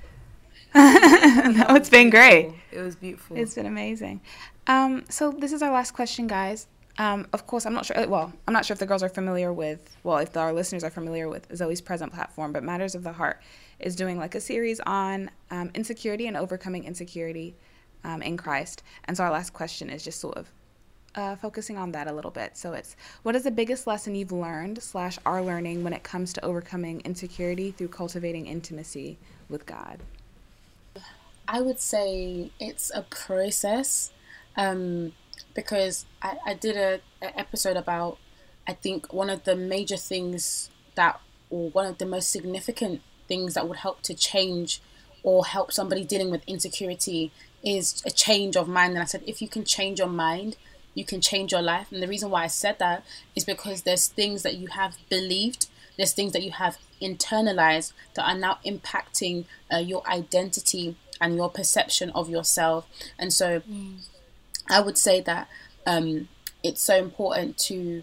No, it's been great. It was beautiful. It's been amazing. So this is our last question, guys. Of course, I'm not sure if the girls are familiar with, if our listeners are familiar with Zoe's present platform, but Matters of the Heart is doing like a series on insecurity and overcoming insecurity in Christ. And so our last question is just sort of focusing on that a little bit. So it's, what is the biggest lesson you've learned / are learning when it comes to overcoming insecurity through cultivating intimacy with God? I would say it's a process. Because I did an episode about, I think one of the major things or one of the most significant things that would help to change or help somebody dealing with insecurity is a change of mind. And I said, if you can change your mind, you can change your life. And the reason why I said that is because there's things that you have believed, there's things that you have internalized that are now impacting your identity and your perception of yourself. And so I would say that it's so important to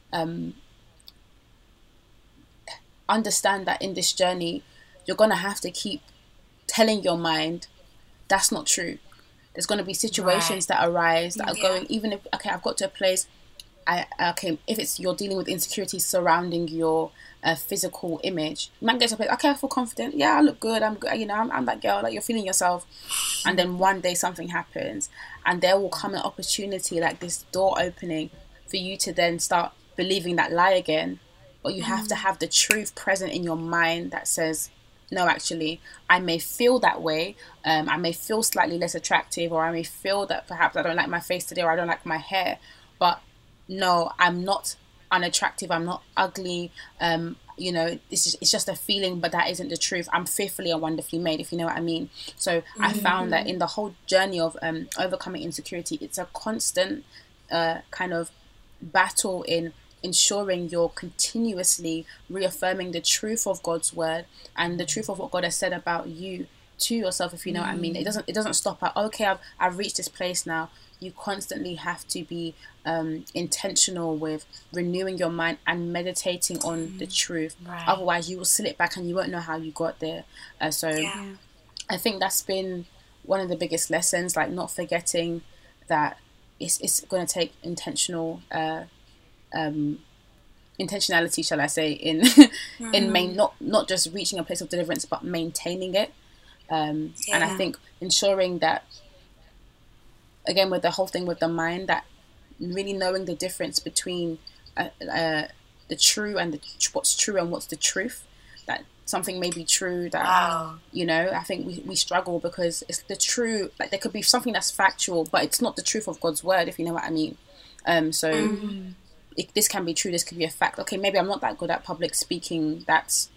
understand that in this journey, you're going to have to keep telling your mind, that's not true. There's going to be situations that arise that are going, even if, I've got to a place, if it's you're dealing with insecurities surrounding your physical image, you might get to a place, I feel confident, I look good, I'm good, I'm that girl, like, you're feeling yourself, and then one day something happens, and there will come an opportunity, like this door opening, for you to then start believing that lie again. But you have to have the truth present in your mind that says, no, actually, I may feel that way, I may feel slightly less attractive, or I may feel that perhaps I don't like my face today, or I don't like my hair, but no, I'm not unattractive, I'm not ugly, it's just a feeling, but that isn't the truth. I'm fearfully and wonderfully made, if you know what I mean. So I found that in the whole journey of overcoming insecurity, it's a constant kind of battle in ensuring you're continuously reaffirming the truth of God's word and the truth of what God has said about you to yourself, if you know what I mean. It doesn't stop at, okay, I've reached this place now. You constantly have to be intentional with renewing your mind and meditating on the truth. Right. Otherwise, you will slip back and you won't know how you got there. I think that's been one of the biggest lessons, like not forgetting that it's going to take intentionality, shall I say, in not just reaching a place of deliverance, but maintaining it. And I think ensuring that, again, with the whole thing with the mind, that really knowing the difference between the true and what's true and what's the truth. That something may be true that, I think we struggle because it's the true, like there could be something that's factual, but it's not the truth of God's word, if you know what I mean. This can be true, this could be a fact. Okay, maybe I'm not that good at public speaking. That's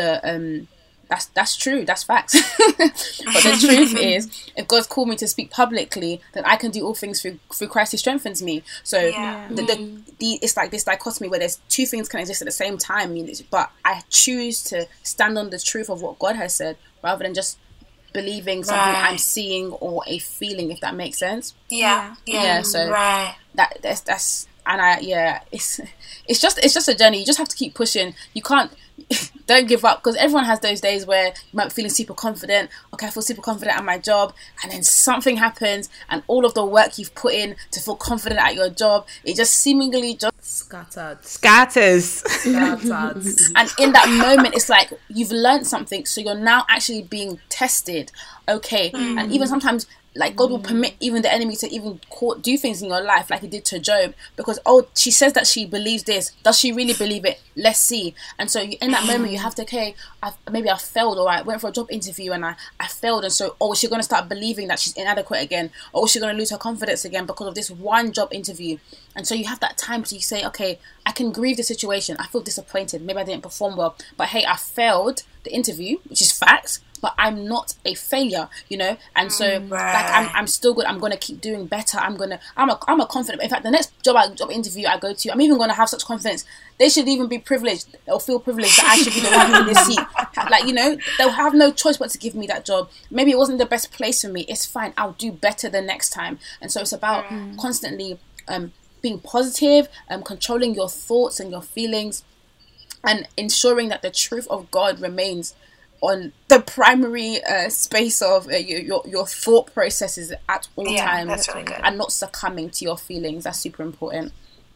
true, that's facts. But the truth is, if God's called me to speak publicly, then I can do all things through Christ who strengthens me. So it's like this dichotomy where there's two things can exist at the same time, but I choose to stand on the truth of what God has said rather than just believing something I'm seeing or a feeling, if that makes sense. So that's And it's just a journey. You just have to keep pushing. You can't don't give up, because everyone has those days where you might be feeling super confident. Okay, I feel super confident at my job, and then something happens, and all of the work you've put in to feel confident at your job, it just seemingly just scatters. And in that moment, it's like you've learned something, so you're now actually being tested. Okay, and even sometimes, like, God will permit even the enemy to even do things in your life, like he did to Job, because, she says that she believes this. Does she really believe it? Let's see. And so in that moment, you have to, maybe I failed, or I went for a job interview and I failed. And so, is she going to start believing that she's inadequate again? Or is she going to lose her confidence again because of this one job interview? And so you have that time to say, okay, I can grieve the situation. I feel disappointed. Maybe I didn't perform well. But hey, I failed the interview, which is fact. But I'm not a failure, and so I'm still good. I'm gonna keep doing better. I'm a confident. In fact, the next job interview I go to, I'm even gonna have such confidence. They should even be privileged or feel privileged that I should be the one in this seat. Like, they'll have no choice but to give me that job. Maybe it wasn't the best place for me. It's fine. I'll do better the next time. And so it's about constantly being positive, controlling your thoughts and your feelings, and ensuring that the truth of God remains on the primary space of your thought processes at all times, that's really good. and not succumbing to your feelings. That's super important.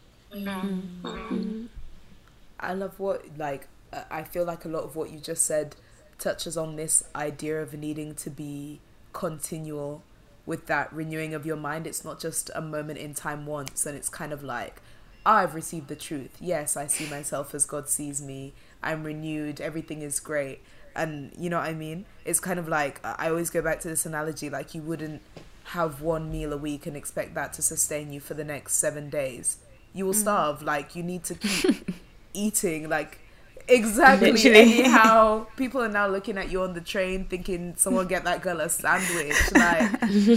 I love I feel like a lot of what you just said touches on this idea of needing to be continual with that renewing of your mind. It's not just a moment in time once, and it's kind of like, I've received the truth. Yes, I see myself as God sees me. I'm renewed. Everything is great. And you know what I mean? It's kind of like, I always go back to this analogy, like, you wouldn't have one meal a week and expect that to sustain you for the next 7 days. You will starve. Like, you need to keep eating. Like, exactly. Anyhow, people are now looking at you on the train thinking, someone get that girl a sandwich. Like,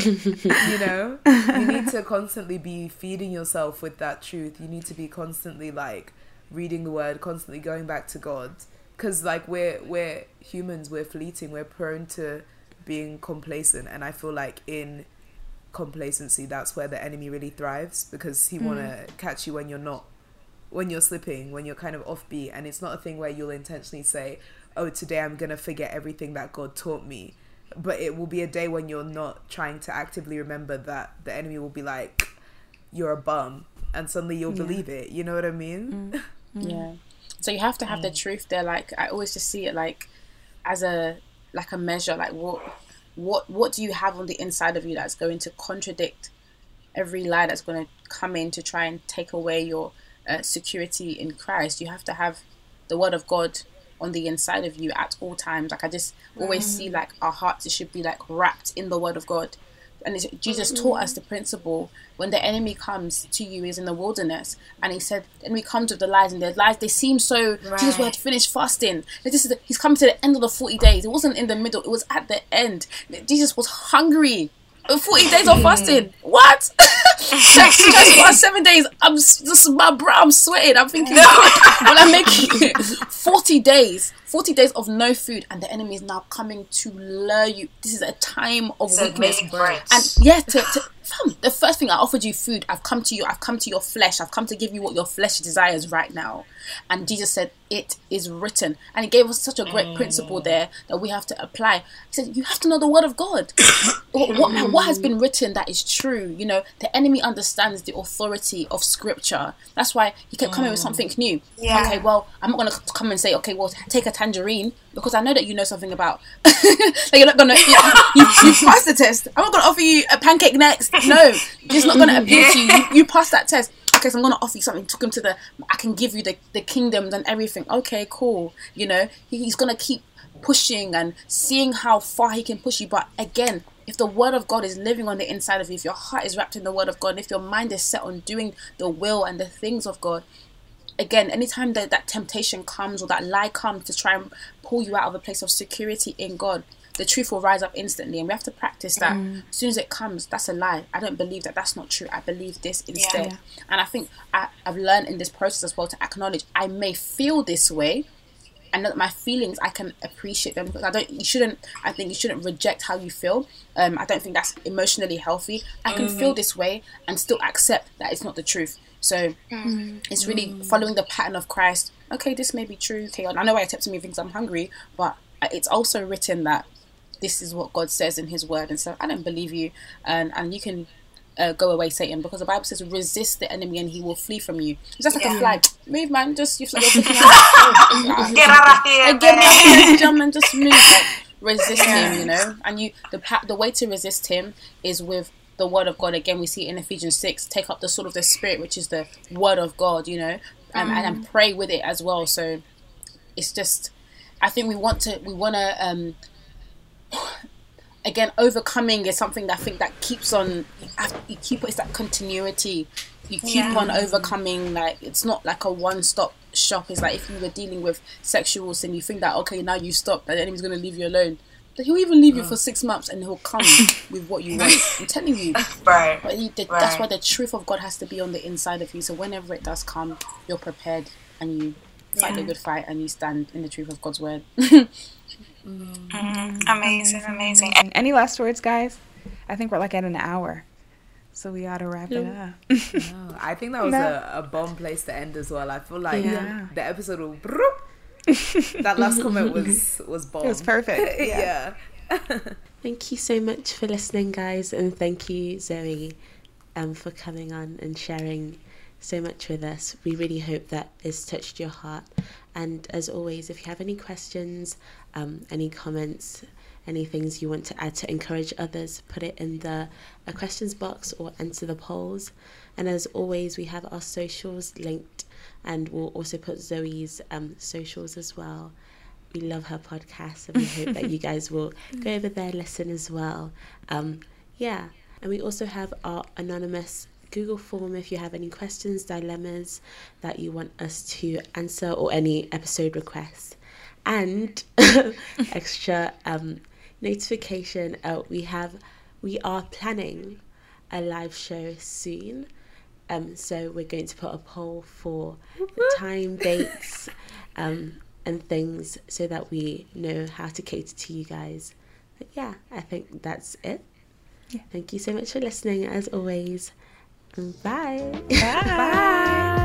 you need to constantly be feeding yourself with that truth. You need to be constantly, like, reading the word, constantly going back to God. Because, like, we're humans, we're fleeting, we're prone to being complacent. And I feel like in complacency, that's where the enemy really thrives, because he want to catch you when you're slipping, when you're kind of offbeat. And it's not a thing where you'll intentionally say, today I'm going to forget everything that God taught me. But it will be a day when you're not trying to actively remember that. The enemy will be like, you're a bum. And suddenly you'll believe it. You know what I mean? Yeah. So you have to have the truth there. Like, I always just see it like as a measure. Like, what do you have on the inside of you that's going to contradict every lie that's going to come in to try and take away your security in Christ? You have to have the word of God on the inside of you at all times. Like, I just always see, like, our hearts, it should be like wrapped in the word of God. And Jesus taught us the principle when the enemy comes to you is in the wilderness, and he said the enemy comes with the lies, and the lies, they seem so Jesus, we had finished fasting. He's come to the end of the 40 days. It wasn't in the middle, it was at the end. Jesus was hungry. 40 days of fasting. What? Just for 7 days. I'm sweating. I'm thinking, when I make it 40 days of no food, and the enemy is now coming to lure you. This is a time of weakness. And the first thing, I offered you food. I've come to your flesh. I've come to give you what your flesh desires right now. And Jesus said, it is written. And he gave us such a great principle there that we have to apply. He said, you have to know the word of God. What has been written that is true. The enemy understands the authority of scripture. That's why he kept coming with something new. Yeah. Okay, well, I'm not going to come and say, okay, well, take a tangerine, because I know that you know something about. Like, you're not going to, you passed the test. I'm not going to offer you a pancake next. No, it's not going to appeal to you. You passed that test. Okay, so I'm going to offer you something. Took him to I can give you the kingdoms and everything. Okay, cool. He's going to keep pushing and seeing how far he can push you. But again, if the word of God is living on the inside of you, if your heart is wrapped in the word of God, and if your mind is set on doing the will and the things of God, again, anytime that temptation comes or that lie comes to try and pull you out of a place of security in God, the truth will rise up instantly. And we have to practice that. As soon as it comes, that's a lie. I don't believe that. That's not true. I believe this instead. Yeah. And I think I've learned in this process as well to acknowledge I may feel this way, and that my feelings, I can appreciate them, because I think you shouldn't reject how you feel. I don't think that's emotionally healthy. I can feel this way and still accept that it's not the truth. So it's really following the pattern of Christ. Okay, this may be true. Okay, I know why you're tempting me because I'm hungry, but it's also written that this is what God says in his word. And so I don't believe you, and you can go away, Satan, because the Bible says resist the enemy and he will flee from you. It's just like a fly. Move, man. Just you're jump and just move. Resist him, you know. And the way to resist him is with the word of God. Again, we see it in Ephesians 6. Take up the sword of the Spirit, which is the word of God, you know, and pray with it as well. So it's just, I think we want to. Again, overcoming is something that I think that keeps on. It's that continuity. You keep on overcoming. Like, it's not like a one-stop shop. It's like if you were dealing with sexual sin, you think that okay, now you stop, and the enemy's going to leave you alone. But he'll even leave you for 6 months, and he'll come with what you want. I'm telling you, right. But that's why the truth of God has to be on the inside of you. So whenever it does come, you're prepared, and you fight the good fight, and you stand in the truth of God's word. Amazing. And any last words, guys? I think we're like at an hour, so we ought to wrap it up. No, I think that was a bomb place to end as well. I feel like the episode will... that last comment was bomb. It was perfect. Yeah. Thank you so much for listening, guys, and thank you, Zoe, for coming on and sharing so much with us. We really hope that it's touched your heart. And as always, if you have any questions, any comments, any things you want to add to encourage others, put it in the questions box or answer the polls. And as always, we have our socials linked, and we'll also put Zoe's socials as well. We love her podcast, and we hope that you guys will go over there, listen as well. And we also have our anonymous Google form if you have any questions, dilemmas that you want us to answer, or any episode requests. And extra notification, we are planning a live show soon. So we're going to put a poll for the time, dates, and things, so that we know how to cater to you guys. But yeah, I think that's it. Thank you so much for listening, as always. Bye. Bye.